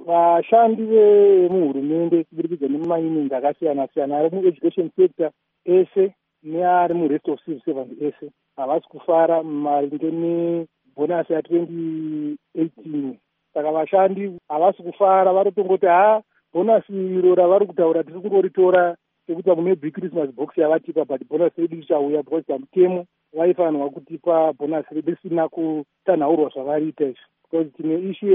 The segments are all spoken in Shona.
vashandi vemuhurumende kuburikidza nemamining akasiyana-siyana ari mueducation sector ese neari murest of civil servants ese havasi kufara maringe nebhonasi ya2018. Saka vashandi havasi kufara, varotongoti bhonasi iro ravari kutaura tiri kungoritora sekuti mune big Christmas box yavatipa, but bhonasi redu richauya because pamutemo vaifanirwa kutipa bhonasi redu risina kutanhaurwa zvavariita izvi, because tine ishu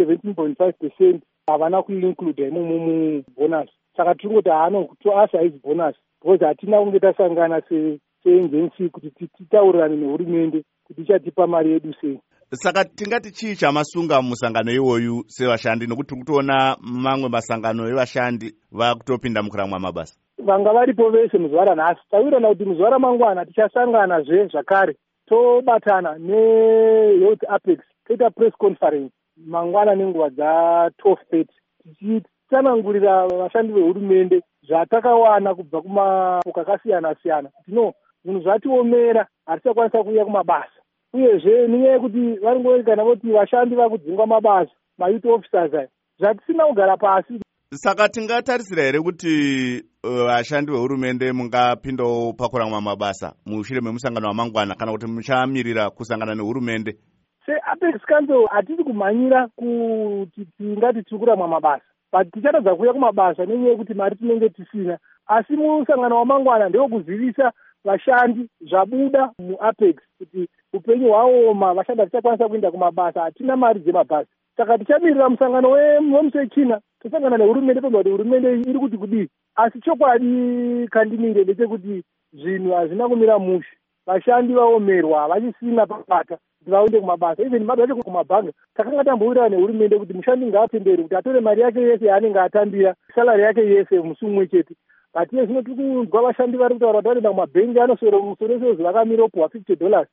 ye17.5% havana kuincluda imomo mubhonasi. Saka tiri kungoti anokutoasa haizi bhonasi because hatina kunge tasangana seagency kuti titaurirane nehurumende kuti ichatipa mari yedu sei. Saka tingati chii chamasunga musangano iwoyu sevashandi, nokuti tiri kutoona mamwe masangano evashandi vakutopinda mukuramwa mabasa? Vanga varipo vese muzuva ranhasi. Tawirirana kuti muzuva ramangwana tichasanganazve zvakare tobatana nehealth apex toita press conference mangwana nenguva dza12:30 tichitsanangurira vashandi vehurumende zvatakawana kubva kumapoka akasiyana-siyana. Zvinhu zvatiomera hatichakwanisa kuuya kumabasa, uyezve nenyaya yekuti varingoerekana voti vashandi vakudzingwa mabasa, mayouth officers aya, zvatisina kugara pasi. Saka tingatarisira here kuti vashandi vehurumende mungapindawo pakuramwa mabasa mushure memusangano wamangwana, kana kuti muchamirira kusangana nehurumende? Seapex Council hatisi kumhanyira kuti tingati tiri kuramwa mabasa, but tichatadza kuuya kumabasa nenyaya yekuti mari tinenge tisina. Asi musangano wamangwana ndewokuzivisa vashandi zvabuda muapex kuti upenyu hwaoma, vashandi hatichakwanisa kuenda kumabasa, hatina mari dzemabhasi. Saka tichamirira musangano wemusechina tosangana nehurumende tobva kuti hurumende iri kuti kudii. Asi chokwadi kandimire ndechekuti zvinhu hazvina kumira mushe. Vashandi vaomerwa, havachisina pabata kuti vaende kumabasa. Even mari yacho kumabhanga takanga tambowirirana nehurumende kuti mushandi ngaatendere kuti atore mari yake yese yaanenge atambira, salari yake yese musi mumwe chete. But iye zvino tiri kunzwa vashandi vari kutaura kuti vanoenda kumabhengi anosoro musoro sezuva vakamira opuhwa $50.